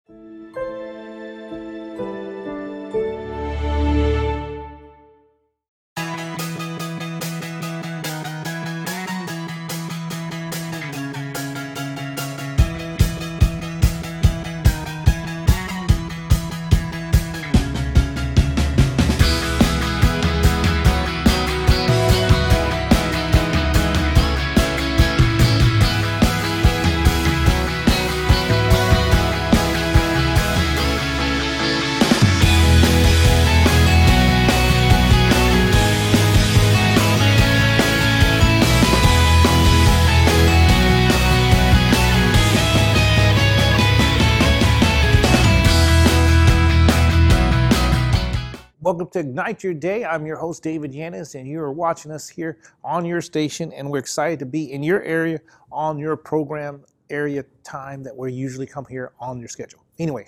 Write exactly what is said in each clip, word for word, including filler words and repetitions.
Welcome to Ignite Your Day. I'm your host, David Yannis, and you are watching us here on your station, and we're excited to be in your area on your program area time that we usually come here on your schedule. Anyway,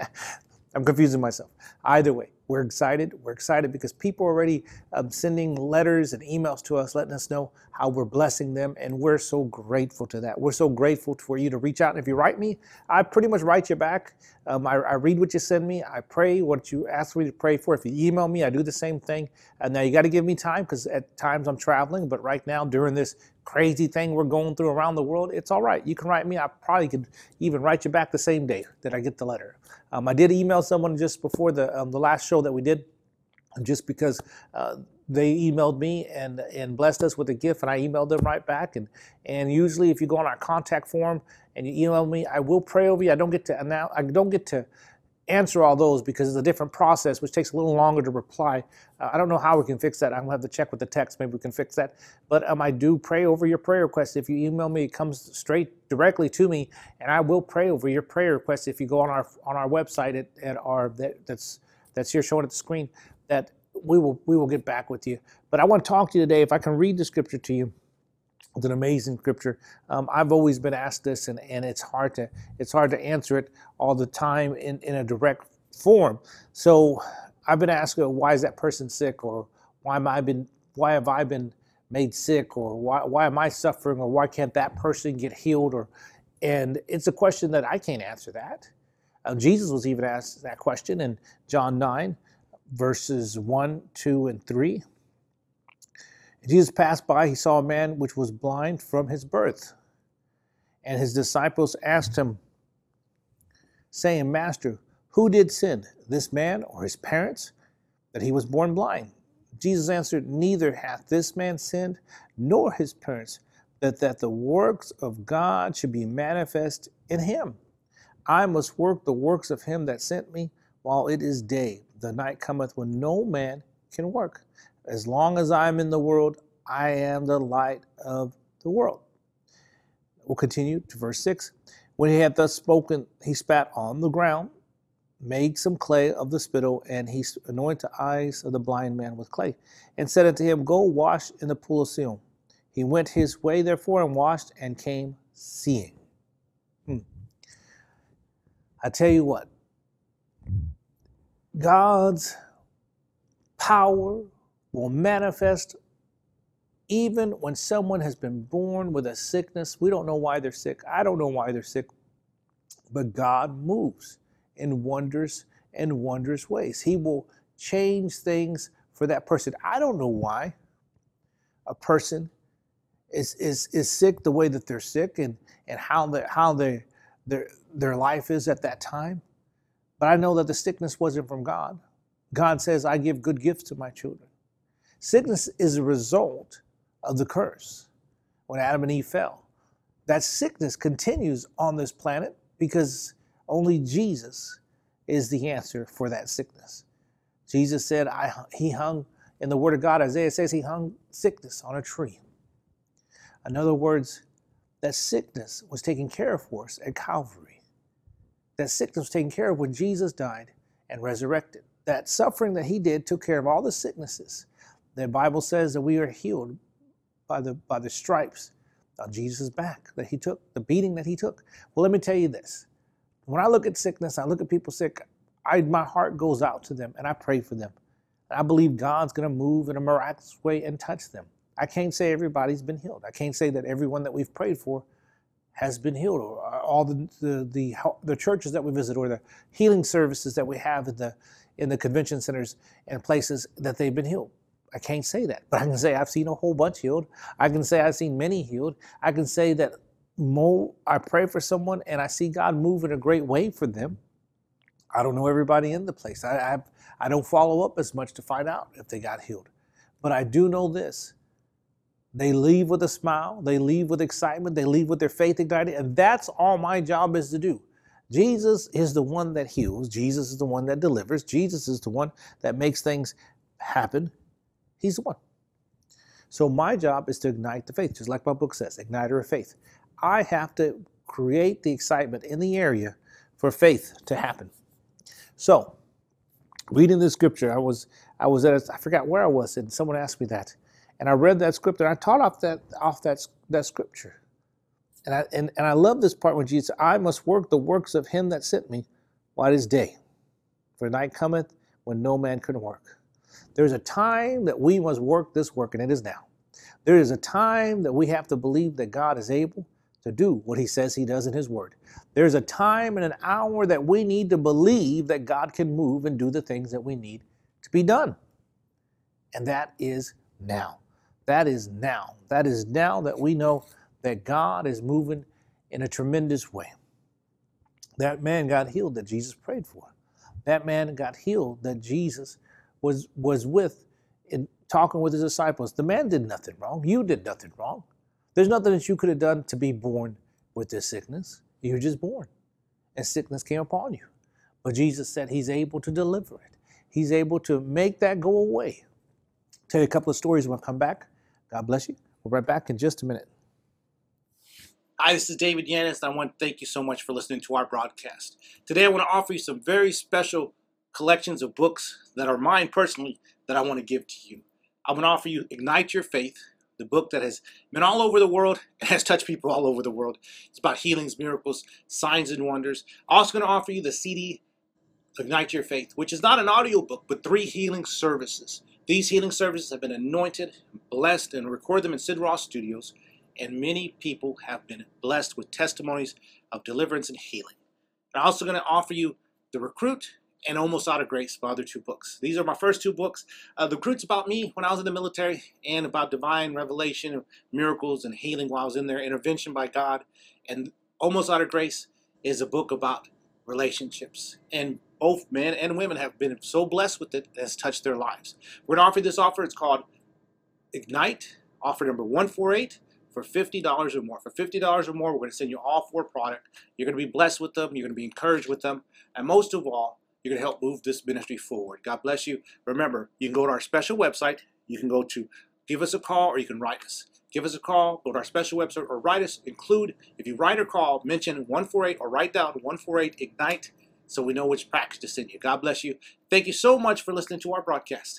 I'm confusing myself. Either way, we're excited. We're excited because people are already um, sending letters and emails to us, letting us know how we're blessing them, and we're so grateful to that. We're so grateful for you to reach out. And if you write me, I pretty much write you back. Um, I, I read what you send me. I pray what you ask me to pray for. If you email me, I do the same thing. And now you got to give me time because at times I'm traveling, but right now during this crazy thing we're going through around the world, it's all right. You can write me. I probably could even write you back the same day that I get the letter. Um, I did email someone just before the um, the last show that we did, just because uh, they emailed me and and blessed us with a gift, and I emailed them right back. And and usually, if you go on our contact form and you email me, I will pray over you. I don't get to announce, I don't get to answer all those because it's a different process, which takes a little longer to reply. Uh, I don't know how we can fix that. I'm gonna have to check with the text. Maybe we can fix that. But um, I do pray over your prayer requests. If you email me, it comes straight directly to me, and I will pray over your prayer requests. If you go on our on our website at, at our that, that's that's here showing at the screen, that we will we will get back with you. But I want to talk to you today. If I can read the scripture to you. It's an amazing scripture. Um, I've always been asked this, and, and it's hard to it's hard to answer it all the time in, in a direct form. So I've been asked, why is that person sick, or why am I been why have I been made sick, or why why am I suffering, or why can't that person get healed? Or and it's a question that I can't answer that. Uh, Jesus was even asked that question in John nine, verses one, two, and three. Jesus passed by, he saw a man which was blind from his birth. And his disciples asked him, saying, Master, who did sin, this man or his parents, that he was born blind? Jesus answered, Neither hath this man sinned, nor his parents, but that the works of God should be manifest in him. I must work the works of him that sent me while it is day. The night cometh when no man can work. As long as I am in the world, I am the light of the world. We'll continue to verse six. When he had thus spoken, he spat on the ground, made some clay of the spittle, and he anointed the eyes of the blind man with clay, and said unto him, Go wash in the pool of Siloam. He went his way, therefore, and washed, and came seeing. Hmm. I tell you what, God's power will manifest even when someone has been born with a sickness. We don't know why they're sick. I don't know why they're sick. But God moves in wonders and wondrous ways. He will change things for that person. I don't know why a person is is is sick the way that they're sick, and and how they how they their their life is at that time. But I know that the sickness wasn't from God. God says, I give good gifts to my children. Sickness is a result of the curse when Adam and Eve fell. That sickness continues on this planet because only Jesus is the answer for that sickness. Jesus said, I, he hung, in the word of God, Isaiah says he hung sickness on a tree. In other words, that sickness was taken care of for us at Calvary. That sickness was taken care of when Jesus died and resurrected. That suffering that he did took care of all the sicknesses. The Bible says that we are healed by the by the stripes on Jesus' back that he took, the beating that he took. Well, let me tell you this. When I look at sickness, I look at people sick, I, my heart goes out to them and I pray for them. And I believe God's going to move in a miraculous way and touch them. I can't say everybody's been healed. I can't say that everyone that we've prayed for has been healed or, all the the, the the churches that we visit or the healing services that we have in the in the convention centers and places that they've been healed. I can't say that, but I can say I've seen a whole bunch healed. I can say I've seen many healed. I can say that Mo, I pray for someone and I see God move in a great way for them. I don't know everybody in the place. I, I I don't follow up as much to find out if they got healed. But I do know this. They leave with a smile. They leave with excitement. They leave with their faith ignited. And that's all my job is to do. Jesus is the one that heals. Jesus is the one that delivers. Jesus is the one that makes things happen. He's the one. So my job is to ignite the faith, just like my book says, Igniter of Faith. I have to create the excitement in the area for faith to happen. So, reading the scripture, I was I was at a, I forgot where I was, and someone asked me that, and I read that scripture. And I taught off that off that that scripture, and I and, and I love this part when Jesus said, "I must work the works of Him that sent me, while it is day, for night cometh when no man can work." There's a time that we must work this work, and it is now. There is a time that we have to believe that God is able to do what He says He does in His Word. There's a time and an hour that we need to believe that God can move and do the things that we need to be done. And that is now. That is now. That is now that we know that God is moving in a tremendous way. That man got healed that Jesus prayed for. That man got healed that Jesus was, was with in talking with his disciples. The man did nothing wrong. You did nothing wrong. There's nothing that you could have done to be born with this sickness. You were just born, and sickness came upon you. But Jesus said He's able to deliver it. He's able to make that go away. Tell you a couple of stories when I come back. God bless you. We'll be right back in just a minute. Hi, this is David Yannis, and I want to thank you so much for listening to our broadcast. Today I want to offer you some very special collections of books that are mine personally that I want to give to you. I want to offer you Ignite Your Faith, the book that has been all over the world and has touched people all over the world. It's about healings, miracles, signs, and wonders. I'm also going to offer you the C D, Ignite Your Faith, which is not an audio book, but three healing services. These healing services have been anointed, blessed, and recorded them in Sid Ross Studios, and many people have been blessed with testimonies of deliverance and healing. I'm also going to offer you The Recruit and Almost Out of Grace, my other two books. These are my first two books. Uh, the Recruit's about me when I was in the military and about divine revelation, miracles, and healing while I was in there, intervention by God. And Almost Out of Grace is a book about relationships. And both men and women have been so blessed with it, it has touched their lives. We're going to offer this offer. It's called Ignite, offer number one forty-eight. For fifty dollars or more. For fifty dollars or more, we're going to send you all four products. You're going to be blessed with them. You're going to be encouraged with them. And most of all, you're going to help move this ministry forward. God bless you. Remember, you can go to our special website. You can go to give us a call, or you can write us. Give us a call, go to our special website, or write us. Include, if you write or call, mention one forty-eight or write down one forty-eight Ignite so we know which package to send you. God bless you. Thank you so much for listening to our broadcast.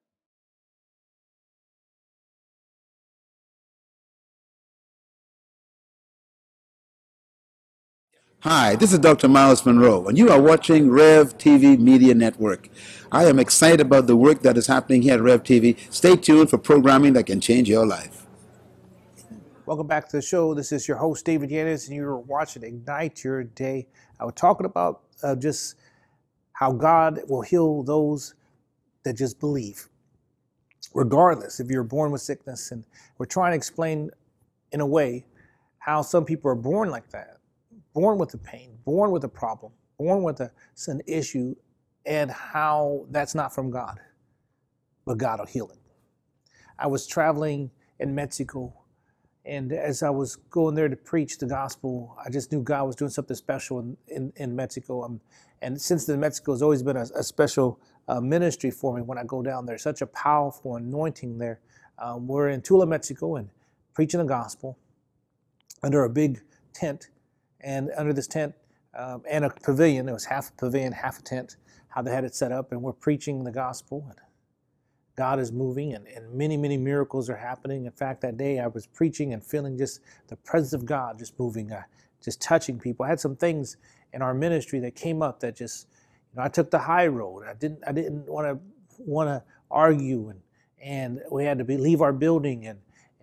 Hi, this is Doctor Miles Monroe, and you are watching Rev T V Media Network. I am excited about the work that is happening here at Rev T V. Stay tuned for programming that can change your life. Welcome back to the show. This is your host, David Yannis, and you're watching Ignite Your Day. I was talking about uh, just how God will heal those that just believe, regardless if you're born with sickness. And we're trying to explain, in a way, how some people are born like that, born with a pain, born with a problem, born with a, an issue, and how that's not from God, but God will heal it. I was traveling in Mexico, and as I was going there to preach the gospel, I just knew God was doing something special in, in, in Mexico. Um, and since then, Mexico has always been a, a special uh, ministry for me when I go down there. Such a powerful anointing there. Um, we're in Tula, Mexico, and preaching the gospel under a big tent. And under this tent um, and a pavilion, it was half a pavilion, half a tent, how they had it set up. And we're preaching the gospel. And God is moving, and, and many, many miracles are happening. In fact, that day I was preaching and feeling just the presence of God just moving, uh, just touching people. I had some things in our ministry that came up that just, you know, I took the high road. I didn't, I didn't want to want to argue, and and we had to be, leave our building and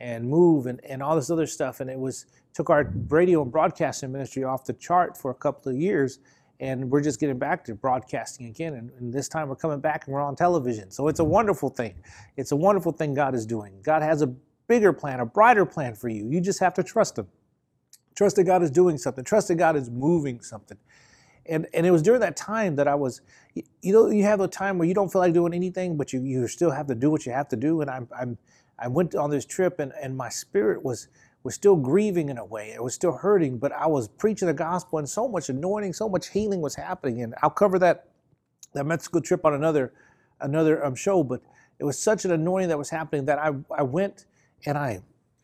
and move and, and all this other stuff. And it was took our radio and broadcasting ministry off the chart for a couple of years. And we're just getting back to broadcasting again. And, and this time we're coming back and we're on television. So it's a wonderful thing. It's a wonderful thing God is doing. God has a bigger plan, a brighter plan for you. You just have to trust him. Trust that God is doing something. Trust that God is moving something. And and it was during that time that I was, you know, you have a time where you don't feel like doing anything, but you, you still have to do what you have to do. And I'm I'm I went on this trip and, and my spirit was was still grieving in a way. It was still hurting, but I was preaching the gospel and so much anointing, so much healing was happening. And I'll cover that that Mexico trip on another another um, show. But it was such an anointing that was happening that I I went and I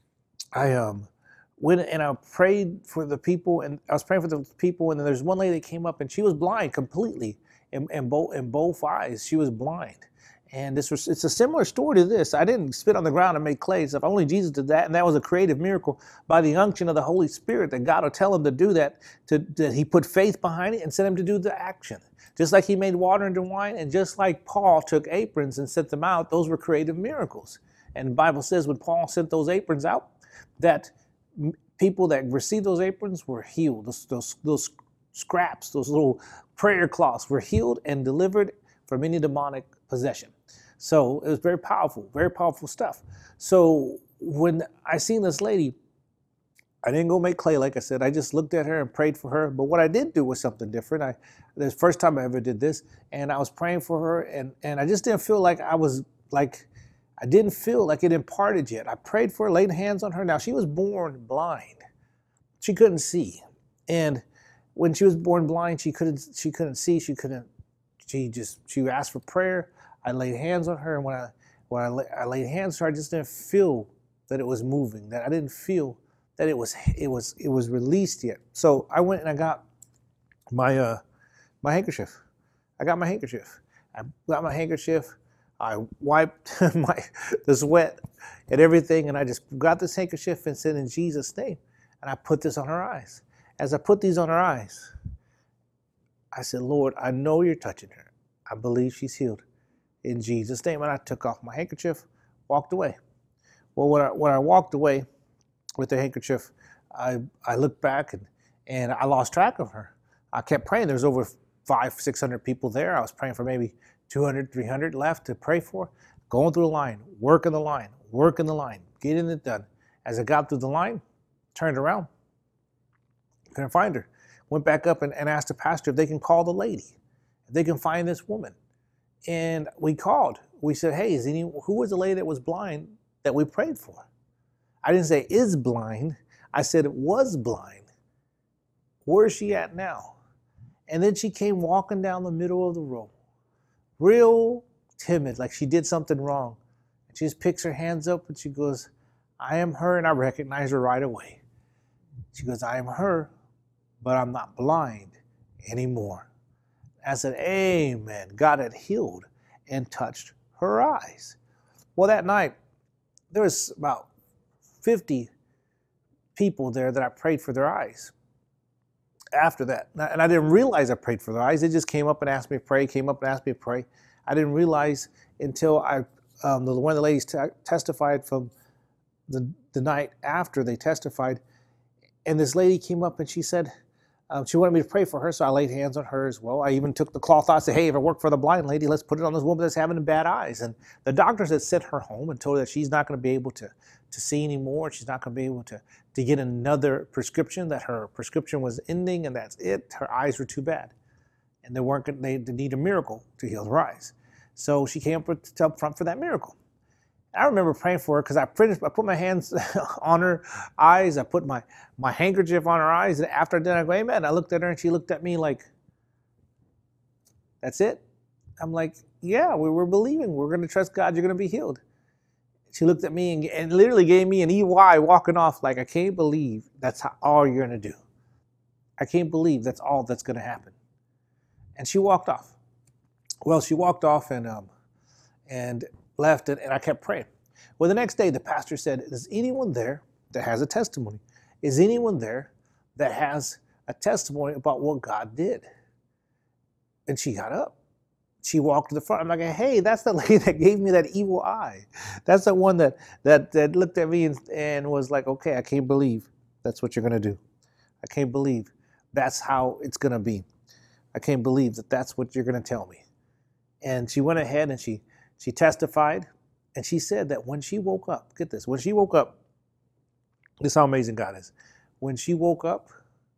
I um. went and I prayed for the people, and I was praying for the people, and then there's one lady that came up, and she was blind completely, in, in both in both eyes. She was blind, and this was it's a similar story to this. I didn't spit on the ground and make clay stuff. Only Jesus did that, and that was a creative miracle by the unction of the Holy Spirit that God will tell him to do that. To that He put faith behind it and sent him to do the action. Just like He made water into wine, and just like Paul took aprons and sent them out, those were creative miracles. And the Bible says when Paul sent those aprons out, that people that received those aprons were healed. Those, those, those scraps, those little prayer cloths were healed and delivered from any demonic possession. So it was very powerful, very powerful stuff. So when I seen this lady, I didn't go make clay, like I said. I just looked at her and prayed for her. But what I did do was something different. I, this first time I ever did this, and I was praying for her, and, and I just didn't feel like I was like, I didn't feel like it imparted yet. I prayed for her, laid hands on her. Now, she was born blind. She couldn't see. And when she was born blind, she couldn't she couldn't see. She couldn't, she just, she asked for prayer. I laid hands on her. And when I when I, lay, I laid hands on her, I just didn't feel that it was moving, that I didn't feel that it was it was it was released yet. So I went and I got my uh my handkerchief. I got my handkerchief. I got my handkerchief. I wiped my the sweat and everything, and I just got this handkerchief and said, in Jesus' name, and I put this on her eyes. As I put these on her eyes, I said, Lord, I know you're touching her. I believe she's healed. In Jesus' name. And I took off my handkerchief, walked away. Well, when I, when I walked away with the handkerchief, I, I looked back and, and I lost track of her. I kept praying. There's over five, six hundred people there. I was praying for maybe two hundred, three hundred left to pray for, going through the line, working the line, working the line, getting it done. As I got through the line, turned around, couldn't find her. Went back up and, and asked the pastor if they can call the lady, if they can find this woman. And we called. We said, hey, is any, who was the lady that was blind that we prayed for? I didn't say is blind. I said it was blind. Where is she at now? And then she came walking down the middle of the road, real timid, like she did something wrong. And she just picks her hands up and she goes, I am her, and I recognize her right away. She goes, I am her, but I'm not blind anymore. I said, amen. God had healed and touched her eyes. Well, that night, there was about fifty people there that I prayed for their eyes. After that, and I didn't realize I prayed for their eyes. They just came up and asked me to pray, came up and asked me to pray. I didn't realize until I, um, the, one of the ladies t- testified from the, the night after they testified, and this lady came up and she said, um, she wanted me to pray for her, so I laid hands on her as well. I even took the cloth out and said, hey, if I work for the blind lady, let's put it on this woman that's having bad eyes. And the doctors had sent her home and told her that she's not going to be able to, to see anymore. She's not going to be able to, to get another prescription, that her prescription was ending and that's it. Her eyes were too bad. And they weren't gonna, they, they need a miracle to heal her eyes. So she came up, up front for that miracle. I remember praying for her because I, I put my hands on her eyes. I put my, my handkerchief on her eyes. And after I did, I go, amen. I looked at her and she looked at me like, that's it? I'm like, yeah, we were believing. We're going to trust God. You're going to be healed. She looked at me and, and literally gave me an E Y walking off like, I can't believe that's how, all you're going to do. I can't believe that's all that's going to happen. And she walked off. Well, she walked off and um, and left, and, and I kept praying. Well, the next day, the pastor said, is anyone there that has a testimony? Is anyone there that has a testimony about what God did? And she got up. she walked to the front. I'm like, hey, that's the lady that gave me that evil eye. That's the one that that, that looked at me and, and was like, okay, I can't believe that's what you're going to do. I can't believe that's how it's going to be. I can't believe that that's what you're going to tell me. And she went ahead and she she testified, and she said that when she woke up, get this, when she woke up, this is how amazing God is. When she woke up,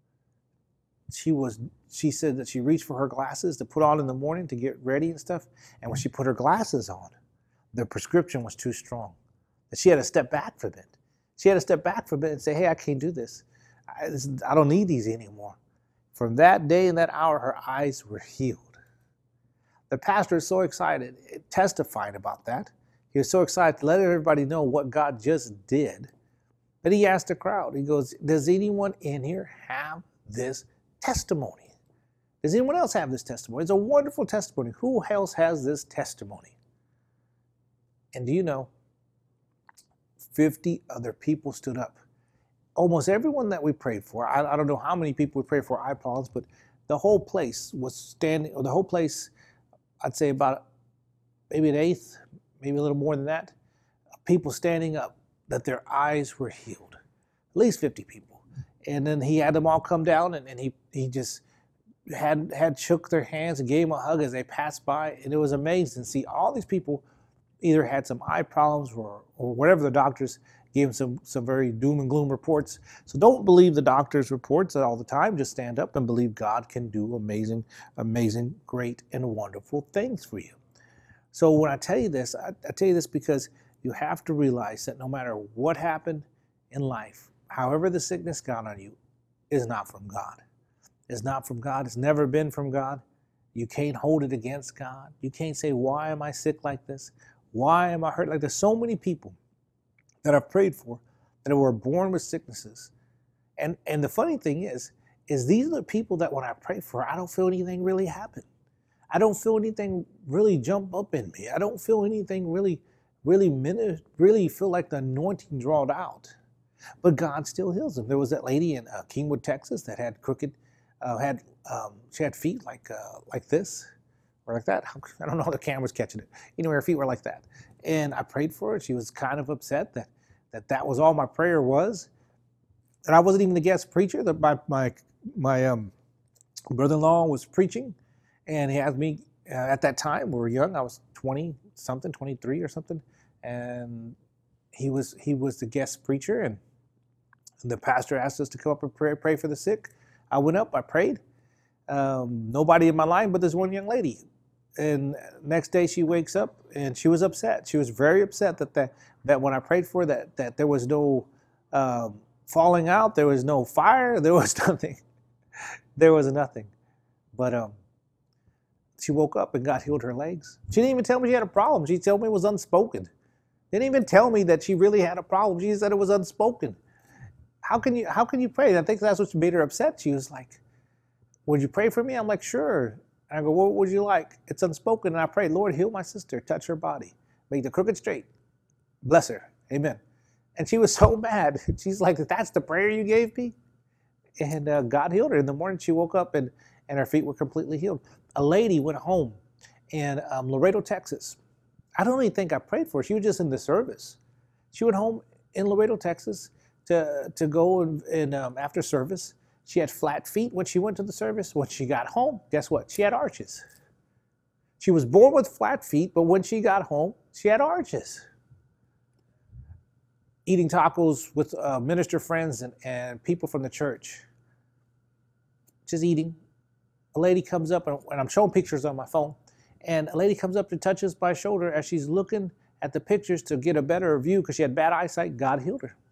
she was she said that she reached for her glasses to put on in the morning to get ready and stuff. And when she put her glasses on, the prescription was too strong. And she had to step back from it. She had to step back from it and say, hey, I can't do this. I, this, I don't need these anymore. From that day and that hour, her eyes were healed. The pastor is so excited, testifying about that. He was so excited to let everybody know what God just did that he asked the crowd, he goes, does anyone in here have this testimony? Does anyone else have this testimony? It's a wonderful testimony. Who else has this testimony? And do you know, fifty other people stood up. Almost everyone that we prayed for, I, I don't know how many people we prayed for eye problems, but the whole place was standing, or the whole place, I'd say about maybe an eighth, maybe a little more than that, people standing up, that their eyes were healed. At least fifty people. And then he had them all come down, and, and he, he just had, had shook their hands and gave them a hug as they passed by. And it was amazing to see all these people either had some eye problems or, or whatever the doctors gave them some, some very doom and gloom reports. So don't believe the doctor's reports all the time. Just stand up and believe God can do amazing, amazing, great, and wonderful things for you. So when I tell you this, I, I tell you this because you have to realize that no matter what happened in life, however the sickness got on you, is not from God. It's not from God. It's never been from God. You can't hold it against God. You can't say, why am I sick like this? Why am I hurt like this? So many people that I've prayed for that were born with sicknesses. And, and the funny thing is, is these are the people that when I pray for, I don't feel anything really happen. I don't feel anything really jump up in me. I don't feel anything really, really, really feel like the anointing drawed out. But God still heals them. There was that lady in uh, Kingwood, Texas that had crooked, uh, had um, she had feet like uh, like this or like that. I don't know how the camera's catching it. Anyway, her feet were like that. And I prayed for her. She was kind of upset that that, that was all my prayer was. And I wasn't even the guest preacher. That my my my um, brother-in-law was preaching, and he asked me uh, at that time. We were young. I was twenty something, twenty-three or something, and he was he was the guest preacher, and the pastor asked us to come up and pray, pray for the sick. I went up. I prayed. Um, nobody in my line, but this one young lady. And next day she wakes up and she was upset. She was very upset that that, that when I prayed for her, that that there was no um, falling out, there was no fire, there was nothing. There was nothing. But um, she woke up and God healed her legs. She didn't even tell me she had a problem. She told me it was unspoken. Didn't even tell me that she really had a problem. She said it was unspoken. How can you how can you pray? And I think that's what made her upset. She was like, would you pray for me? I'm like, sure. And I go, what would you like? It's unspoken. And I pray, Lord, heal my sister, touch her body, make the crooked straight. Bless her. Amen. And she was so mad. She's like, that's the prayer you gave me? And uh, God healed her. In the morning, she woke up and, and her feet were completely healed. A lady went home in um, Laredo, Texas. I don't even think I prayed for her. She was just in the service. She went home in Laredo, Texas to, to go and, and um, after service. She had flat feet when she went to the service. When she got home, guess what? She had arches. She was born with flat feet, but when she got home, she had arches. Eating tacos with uh, minister friends and, and people from the church. Just eating. A lady comes up, and, and I'm showing pictures on my phone, and a lady comes up and touches my shoulder as she's looking at the pictures to get a better view because she had bad eyesight. God healed her.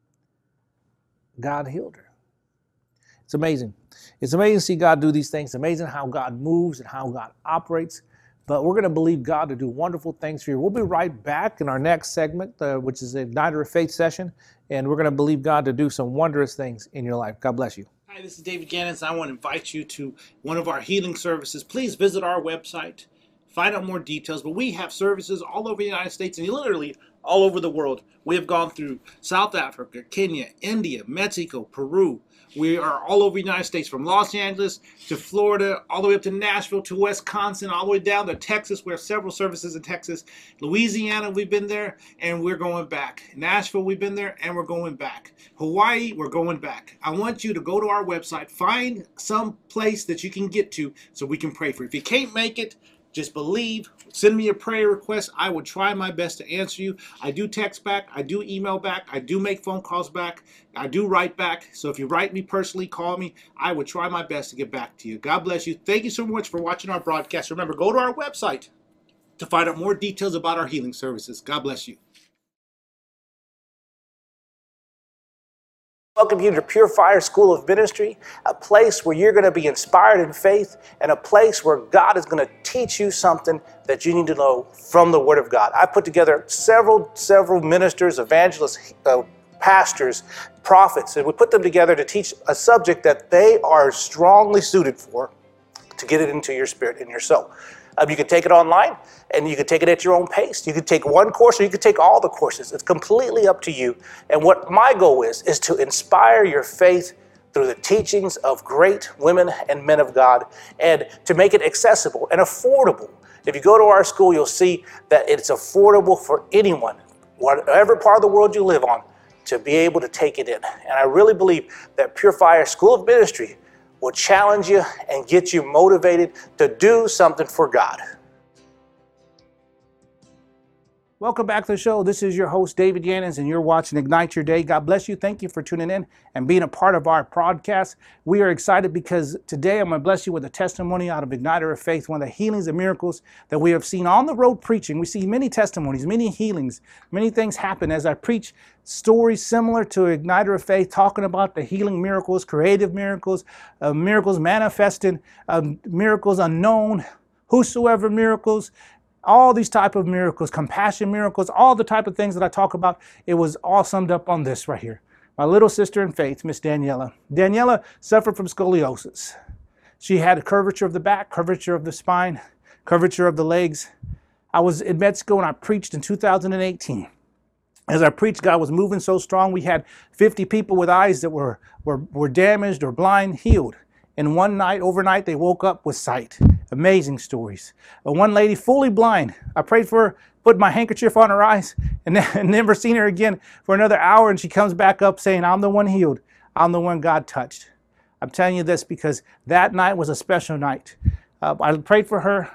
God healed her. It's amazing. It's amazing to see God do these things. It's amazing how God moves and how God operates. But we're going to believe God to do wonderful things for you. We'll be right back in our next segment, uh, which is a Igniter of Faith session. And we're going to believe God to do some wondrous things in your life. God bless you. Hi, this is David Gaddis. I want to invite you to one of our healing services. Please visit our website, find out more details. But we have services all over the United States and literally all over the world. We have gone through South Africa, Kenya, India, Mexico, Peru. We are all over the United States, from Los Angeles to Florida, all the way up to Nashville to Wisconsin, all the way down to Texas. We have several services in Texas. Louisiana, we've been there, and we're going back. Nashville, we've been there, and we're going back. Hawaii, we're going back. I want you to go to our website, find some place that you can get to so we can pray for you. If you can't make it, just believe. Send me a prayer request. I will try my best to answer you. I do text back. I do email back. I do make phone calls back. I do write back. So if you write me personally, call me. I will try my best to get back to you. God bless you. Thank you so much for watching our broadcast. Remember, go to our website to find out more details about our healing services. God bless you. Welcome you to Pure Fire School of Ministry, a place where you're going to be inspired in faith and a place where God is going to teach you something that you need to know from the Word of God. I put together several, several ministers, evangelists, uh, pastors, prophets, and we put them together to teach a subject that they are strongly suited for to get it into your spirit and your soul. Um, you can take it online, and you can take it at your own pace. You can take one course, or you can take all the courses. It's completely up to you. And what my goal is, is to inspire your faith through the teachings of great women and men of God, and to make it accessible and affordable. If you go to our school, you'll see that it's affordable for anyone, whatever part of the world you live on, to be able to take it in. And I really believe that Pure Fire School of Ministry will challenge you and get you motivated to do something for God. Welcome back to the show. This is your host, David Yannins, and you're watching Ignite Your Day. God bless you. Thank you for tuning in and being a part of our podcast. We are excited because today I'm going to bless you with a testimony out of Igniter of Faith, one of the healings and miracles that we have seen on the road preaching. We see many testimonies, many healings, many things happen as I preach stories similar to Igniter of Faith, talking about the healing miracles, creative miracles, uh, miracles manifested, uh, miracles unknown, whosoever miracles, all these type of miracles, compassion miracles, all the type of things that I talk about. It was all summed up on this right here. My little sister in faith, Miss Daniela. Daniela suffered from scoliosis. She had a curvature of the back, curvature of the spine, curvature of the legs. I was in med school and I preached in two thousand eighteen. As I preached, God was moving so strong. We had fifty people with eyes that were, were, were damaged or blind healed. And one night, overnight, they woke up with sight. Amazing stories. Uh, one lady, fully blind, I prayed for her, put my handkerchief on her eyes, and never seen her again for another hour. And she comes back up saying, I'm the one healed. I'm the one God touched. I'm telling you this because that night was a special night. Uh, I prayed for her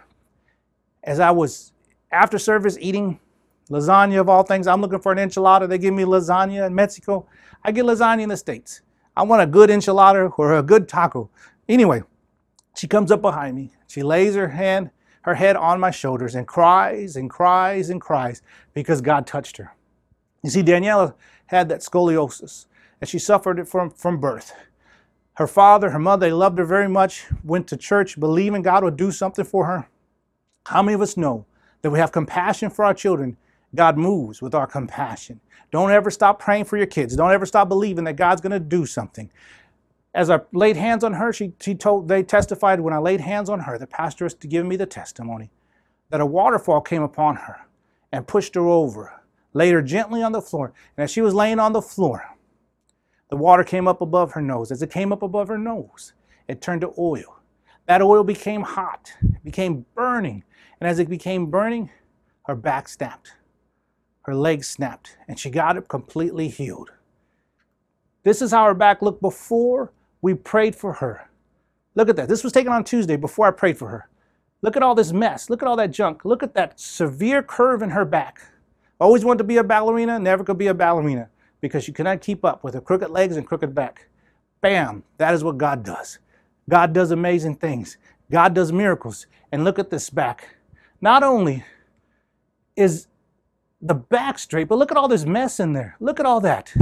as I was, after service, eating lasagna of all things. I'm looking for an enchilada. They give me lasagna in Mexico. I get lasagna in the States. I want a good enchilada or a good taco. Anyway, she comes up behind me. She lays her hand, her head on my shoulders and cries and cries and cries because God touched her. You see, Daniela had that scoliosis and she suffered it from, from birth. Her father, her mother, they loved her very much, went to church, believing God would do something for her. How many of us know that we have compassion for our children? God moves with our compassion. Don't ever stop praying for your kids. Don't ever stop believing that God's going to do something. As I laid hands on her, she, she told, they testified when I laid hands on her, the pastor was to give me the testimony, that a waterfall came upon her and pushed her over, laid her gently on the floor. And as she was laying on the floor, the water came up above her nose. As it came up above her nose, it turned to oil. That oil became hot, became burning. And as it became burning, her back snapped. Her legs snapped, and she got it completely healed. This is how her back looked before we prayed for her. Look at that. This was taken on Tuesday before I prayed for her. Look at all this mess. Look at all that junk. Look at that severe curve in her back. Always wanted to be a ballerina, never could be a ballerina because you cannot keep up with her crooked legs and crooked back. Bam. That is what God does. God does amazing things. God does miracles. And look at this back. Not only is the back straight, but look at all this mess in there. Look at all that.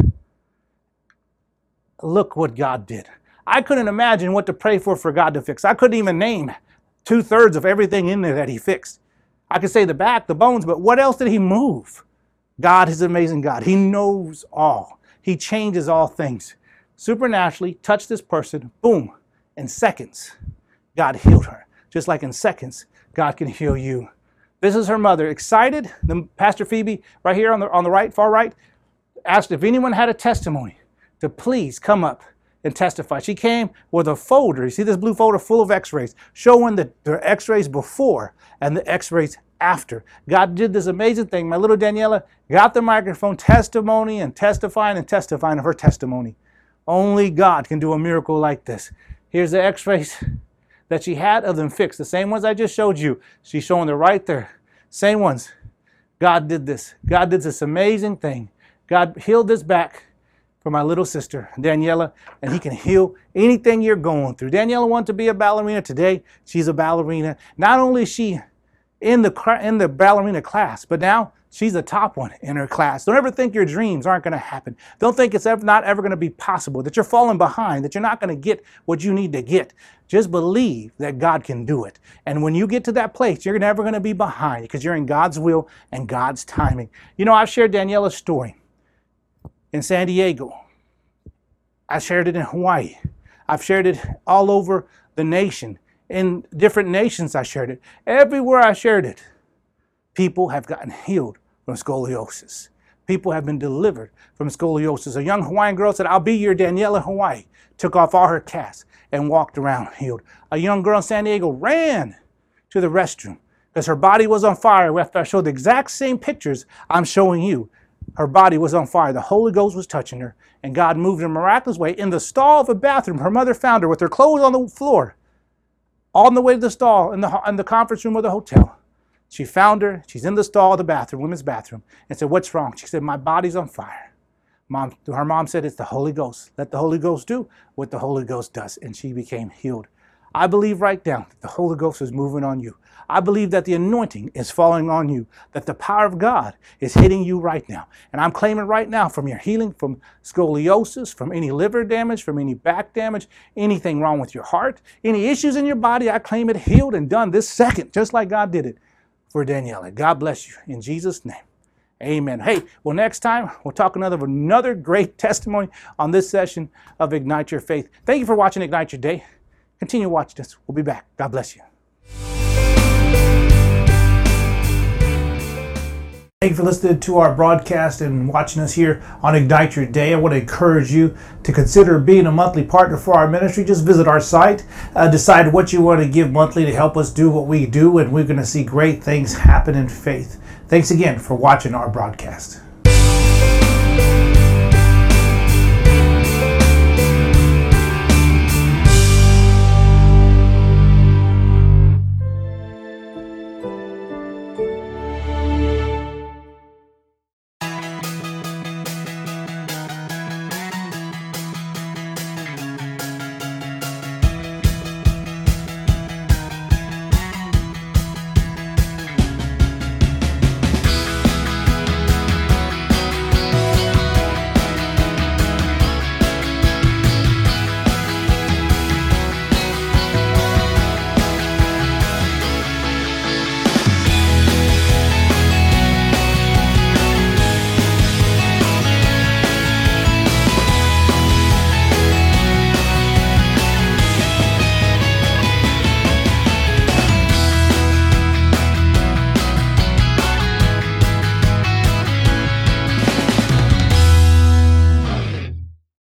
Look what God did. I couldn't imagine what to pray for for God to fix. I couldn't even name two-thirds of everything in there that he fixed. I could say the back, the bones, but what else did he move? God is an amazing God. He knows all. He changes all things. Supernaturally touched this person, boom, in seconds, God healed her. Just like in seconds, God can heal you. This is her mother, excited. The Pastor Phoebe, right here on the on the right, far right, asked if anyone had a testimony to please come up and testify. She came with a folder. You see this blue folder full of x-rays, showing the, the x-rays before and the x-rays after. God did this amazing thing. My little Daniela got the microphone, testimony and testifying and testifying of her testimony. Only God can do a miracle like this. Here's the x-rays that she had of them fixed. The same ones I just showed you. She's showing them right there. Same ones. God did this. God did this amazing thing. God healed this back for my little sister, Daniela, and he can heal anything you're going through. Daniela wanted to be a ballerina. Today, she's a ballerina. Not only is she in the, in the ballerina class, but now she's the top one in her class. Don't ever think your dreams aren't going to happen. Don't think it's ever, not ever going to be possible, that you're falling behind, that you're not going to get what you need to get. Just believe that God can do it. And when you get to that place, you're never going to be behind because you're in God's will and God's timing. You know, I've shared Daniela's story in San Diego. I shared it in Hawaii. I've shared it all over the nation. In different nations I shared it. Everywhere I shared it, people have gotten healed from scoliosis. People have been delivered from scoliosis. A young Hawaiian girl said, I'll be your Daniela Hawaii. Took off all her casts and walked around healed. A young girl in San Diego ran to the restroom because her body was on fire. After I showed the exact same pictures I'm showing you, her body was on fire. The Holy Ghost was touching her, and God moved in a miraculous way. In the stall of a bathroom, her mother found her with her clothes on the floor, on the way to the stall in the, in the conference room of the hotel. She found her. She's in the stall of the bathroom, women's bathroom, and said, what's wrong? She said, my body's on fire. Mom, her mom said, it's the Holy Ghost. Let the Holy Ghost do what the Holy Ghost does. And she became healed. I believe right now that the Holy Ghost is moving on you. I believe that the anointing is falling on you, that the power of God is hitting you right now. And I'm claiming right now from your healing, from scoliosis, from any liver damage, from any back damage, anything wrong with your heart, any issues in your body, I claim it healed and done this second, just like God did it for Daniela. God bless you in Jesus' name. Amen. Hey, well, next time we'll talk another another great testimony on this session of Ignite Your Faith. Thank you for watching Ignite Your Day. Continue watching this. We'll be back. God bless you. Thank you for listening to our broadcast and watching us here on Ignite Your Day. I want to encourage you to consider being a monthly partner for our ministry. Just visit our site, uh, decide what you want to give monthly to help us do what we do, and we're going to see great things happen in faith. Thanks again for watching our broadcast.